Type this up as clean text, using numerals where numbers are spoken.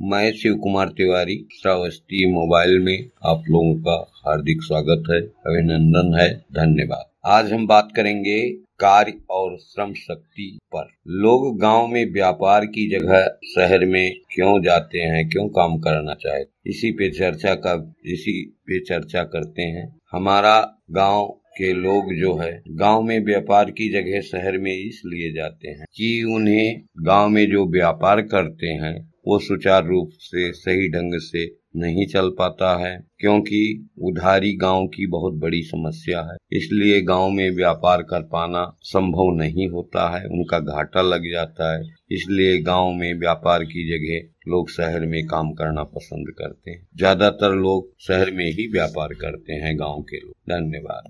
मैं शिव कुमार तिवारी, श्रावस्ती मोबाइल में आप लोगों का हार्दिक स्वागत है, अभिनंदन है, धन्यवाद। आज हम बात करेंगे कार्य और श्रम शक्ति पर। लोग गांव में व्यापार की जगह शहर में क्यों जाते हैं, क्यों काम करना चाहते, इसी पे चर्चा करते हैं। हमारा गांव के लोग जो है गांव में व्यापार की जगह शहर में इसलिए जाते हैं कि उन्हें गांव में जो व्यापार करते हैं वो सुचारू रूप से सही ढंग से नहीं चल पाता है, क्योंकि उधारी गांव की बहुत बड़ी समस्या है। इसलिए गांव में व्यापार कर पाना संभव नहीं होता है, उनका घाटा लग जाता है। इसलिए गांव में व्यापार की जगह लोग शहर में काम करना पसंद करते हैं। ज्यादातर लोग शहर में ही व्यापार करते हैं गांव के लोग। धन्यवाद।